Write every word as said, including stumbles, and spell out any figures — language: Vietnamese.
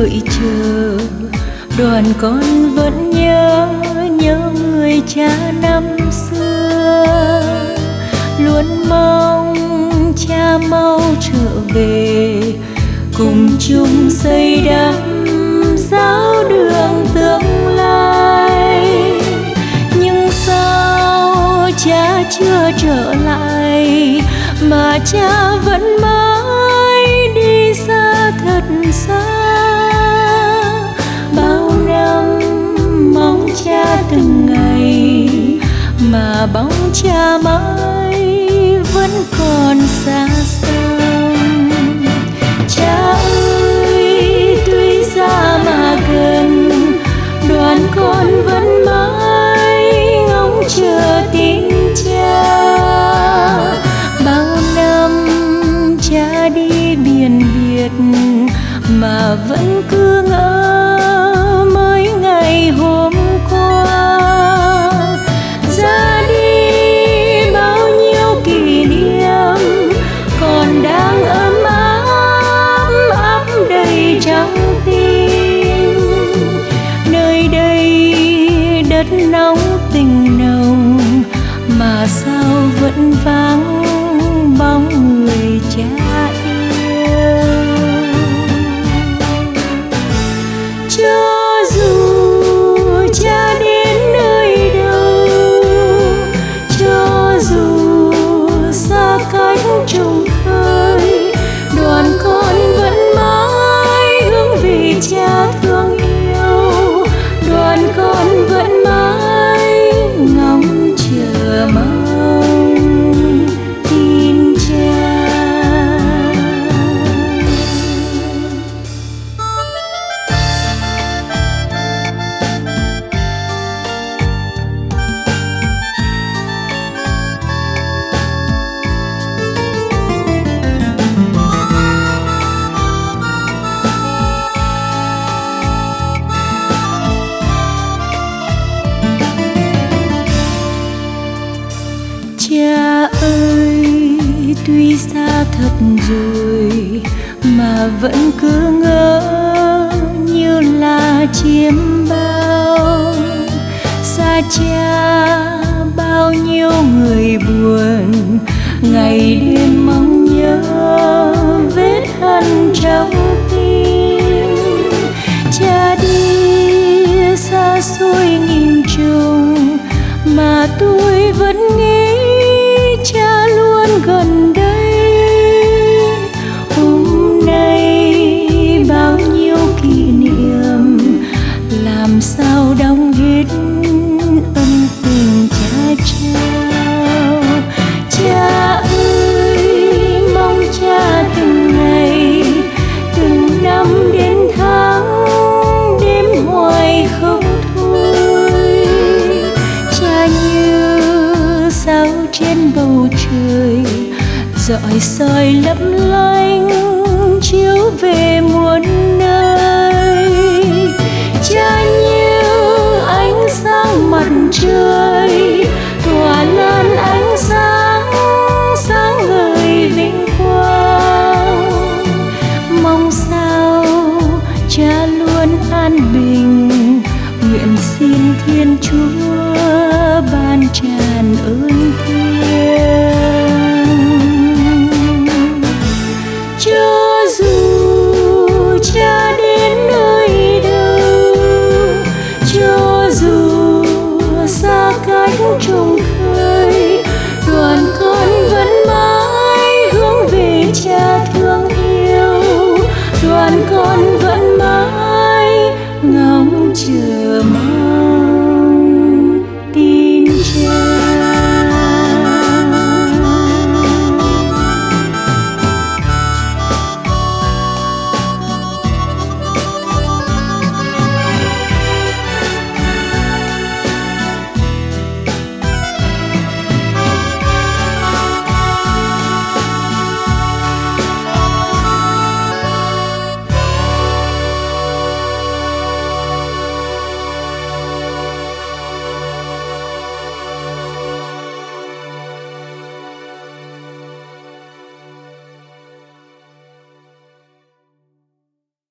đợi chờ, đoàn con vẫn nhớ nhớ người cha năm xưa. Luôn mong cha mau trở về, cùng chung xây đắp giáo đường tương lai. Nhưng sao cha chưa trở lại, mà cha vẫn mãi đi xa thật xa. Bao năm mong cha từng ngày, mà bóng cha mãi vẫn còn xa xăm. Cha ơi tuy xa mà gần, đoàn con vẫn mãi ngóng chờ tin cha. Bao năm cha đi biển biệt, mà vẫn cứ ngỡ mới ngày hôm qua. Ra đi bao nhiêu kỷ niệm còn đang ấm áp ấp đầy trong tim. Nơi đây đất nóng tình nồng, mà sao vẫn vắng bóng người cha yêu. Cho dù cha đến nơi đâu, cho dù xa cách trùng khơi, đoàn con vẫn mãi hướng về cha thương yêu. Đoàn con vẫn mãi ngóng chờ mong tin cha. Cha ơi tuy xa thật rồi, mà vẫn cứ ngỡ như là chiêm bao. Xa cha bao nhiêu người buồn, ngày đêm mong nhớ vết hằn trong tim. Cha đi xa xôi nghìn trùng, mà tôi vẫn nghĩ cha luôn gần đây. Hôm nay bao nhiêu kỷ niệm, làm sao đong hết ân tình cha trao. Cha ơi mong cha từng ngày, từng năm đến tháng đêm hoài không thôi. Cha như sao trên bầu trời, rọi soi lấp lánh chiếu về muôn nơi. Cha như ánh sáng mặt trời, tỏa lan ánh sáng sáng ngời vinh quang. Mong sao cha luôn an bình, nguyện xin Thiên Chúa ban tràn ơn